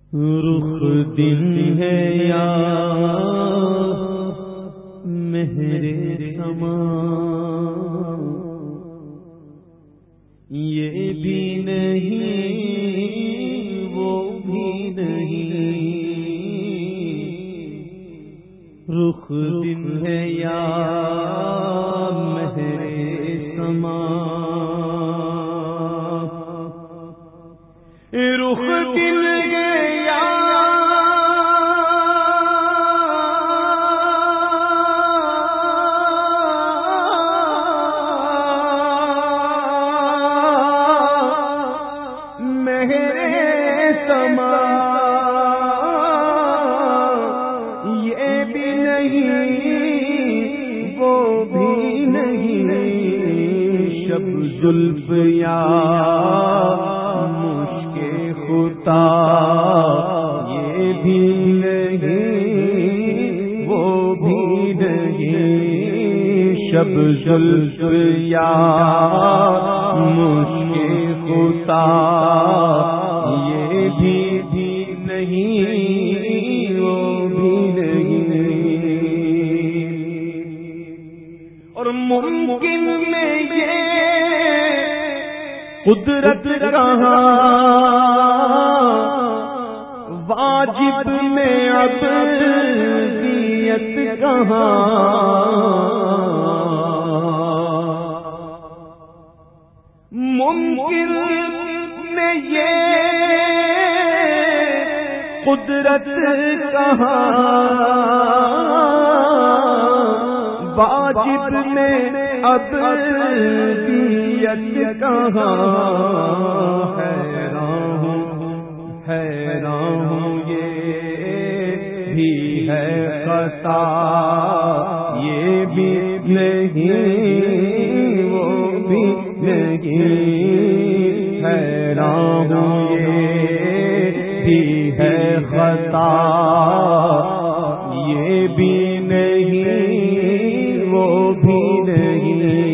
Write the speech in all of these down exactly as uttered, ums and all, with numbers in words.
رخ دن ہے یا مہر سما، یہ بھی نہیں وہ بھی نہیں، رخ دن ہے یا مہر سما، رخ دل گیا مہر سما، یہ بھی نہیں وہ بھی نہیں، شب زلف یا خطا، یہ بھی نہیں وہ بھی نہیں، شب زلف یا مشک خطا، یہ بھی نہیں وہ بھی نہیں، اور ممکن میں یہ قدرت کہاں، واجب میں عبدیت کہاں، ممکن میں یہ قدرت کہاں، واجب میں عبدیت کہاں، حیران ہوں حیران ہوں یہ بھی ہے خطا، یہ بھی نہیں وہ بھی نہیں، حیران ہوں یہ بھی ہے خطا، یہ بھی نہیں وہ بھی نہیں،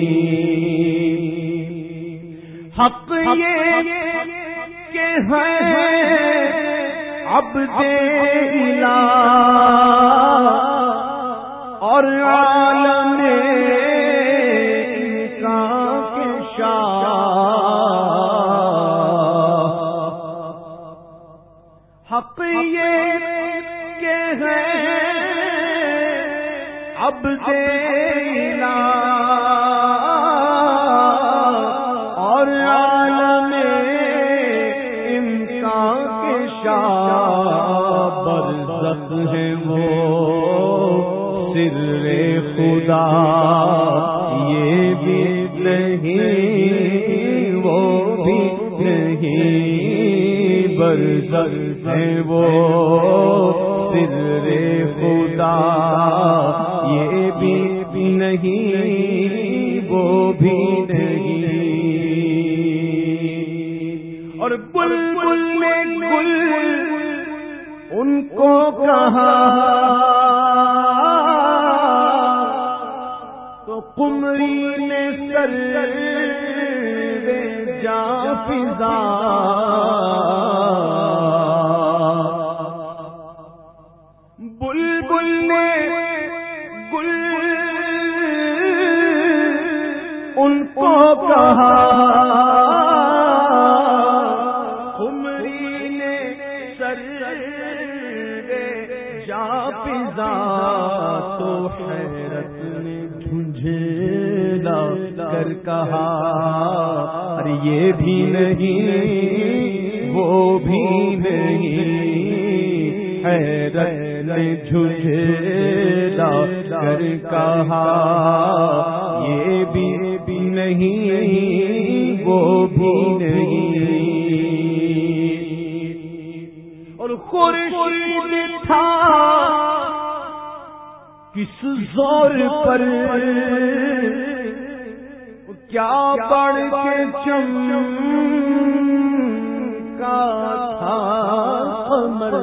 حق یہ کہ ہے عبد الہ اور عالم انسان کے شاہ، حق یہ کہ ہے عبد الہ اور عالم انسان کے شاہ، برزخ ہے وہ سر خدا، یہ بھی نہیں وہ بھی نہیں، برزخ ہے وہ سر خدا، یہ بھی نہیں وہ بھی نہیں، اور بلبل نے گل ان کو کہا تو قمری نے سر دے جا فضا، بلبل نے گل ان کو کہا، قمری نے سر دے جا فضا، تو حیرت نے جھنجھلا کر کہا، ارے یہ بھی نہیں وہ بھی نہیں، حیرت نے جھنجھلا کر کہا، یہ بھی نہیں وہ بھی نہیں، اور خورشید تھا کس زور پر کیا بڑھ کے چمکا تھا قمر،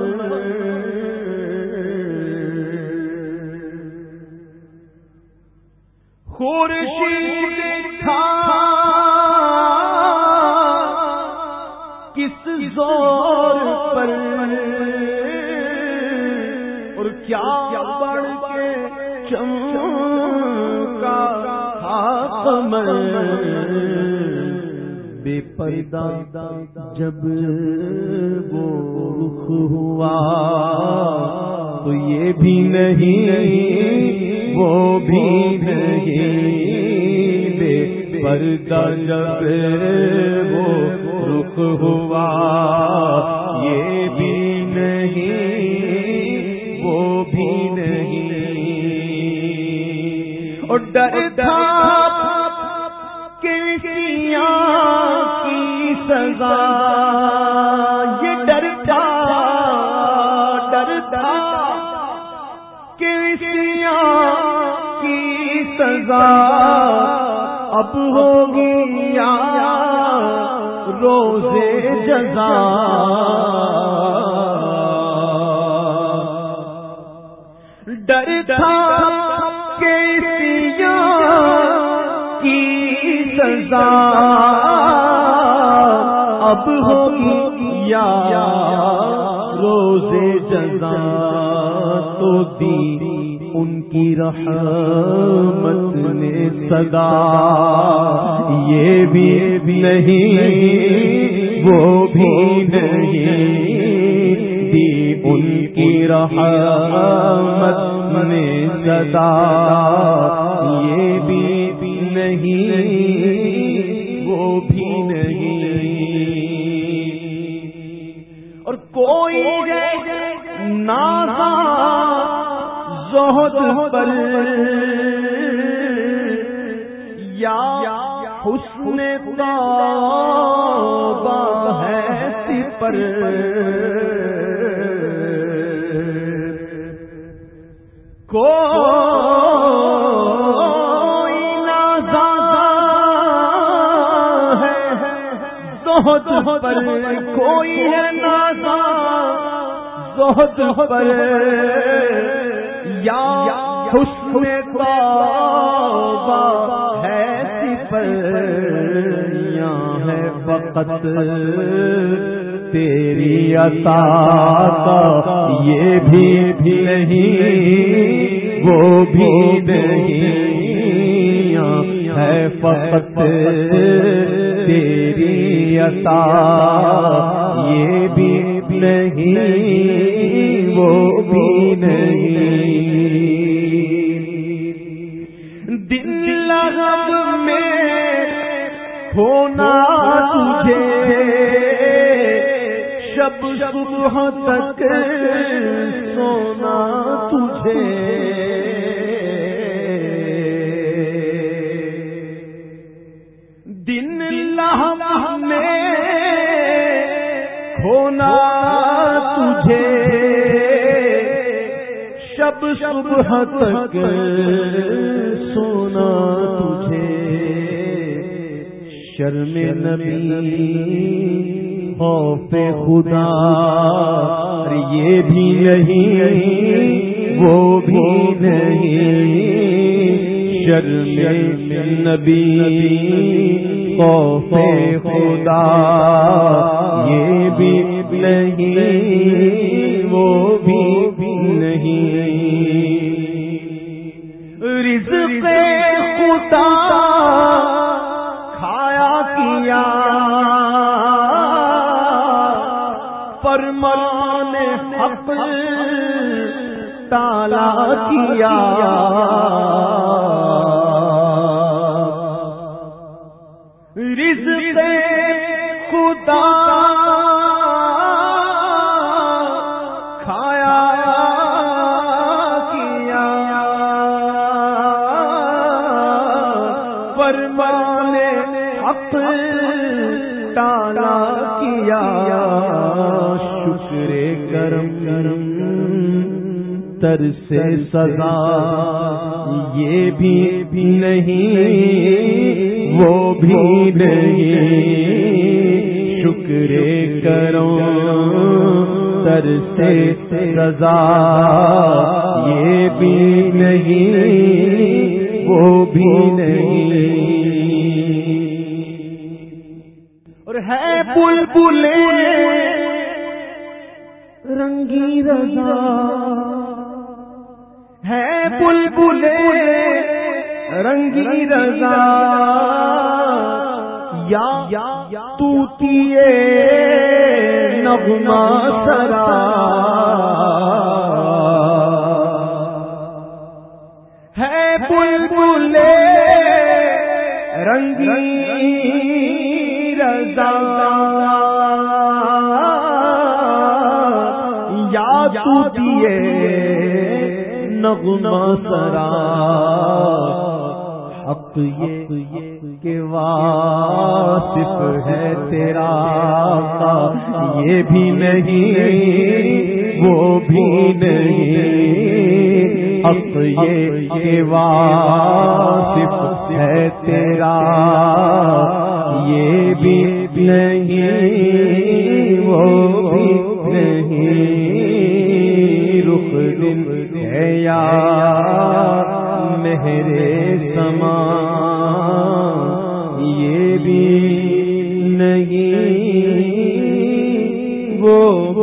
خورشید تھا کس زور پر قمر اور کیا بڑھ کے چمکا تھا قمر، بے پردہ جب وہ رخ ہوا تو یہ بھی نہیں وہ بھی نہیں، بے پردہ جب وہ رخ ہوا یہ بھی نہیں وہ بھی نہیں، اور ڈر تھا کہ کی سزا، یہ ڈر تھا ڈر تھا کہ کی سزا اب ہوگی یا روزے جزا، ڈر تھا کہ کی سزا اب ہوگی یا روزے جزا، تو دی ان کی رحمت نے صدا، یہ بھی نہیں وہ بھی نہیں، دی ان کی رحمت نے صدا، یہ بھی نہیں وہ بھی نہیں، اور کوئی نازا زہد پر یا حسن توبہ ہے پر، کوئی نازا ہے زہد پر، کوئی ہے نازا زہد پر یا حسن توبہ ہے پر، یہاں ہے فقط تیری عطا کا، یہ بھی نہیں وہ بھی نہیں، یہاں ہے فقط تیری عطا، یہ بھی نہیں وہ بھی نہیں، دل لغب میں ہونا تجھے شب صبح تک سونا تجھے، دن لہب میں ہونا تجھے شب صبح تک سونا تجھے، شرم نبی خوف خدا یہ بھی نہیں وہ بھی نہیں، شرم نبی خوف خدا یہ بھی نہیں وہ بھی نہیں، رزق خدا کھایا کیا فرمان حق تالا کیا، رزق خدا کھایا کیا فرمان حق تالا کیا، شکر کرم کرم تر سے سزا یہ بھی نہیں وہ بھی نہیں، شکر کرم تر سے سزا یہ بھی نہیں وہ بھی نہیں، اور ہے بلبلیں رنگی رضا ہے بلبل رنگی رضا یا طوطیے نغمہ سرا ہے بلبل رنگی رضا یا طوطیے نغمہ سرا حق یہ کہ واصف ہے تیرا یہ بھی نہیں وہ بھی نہیں حق یہ کہ واصف ہے تیرا یہ بھی نہیں وہ بھی نہیں رخ دل ہے یا مہرے سما یہ بھی نہیں وہ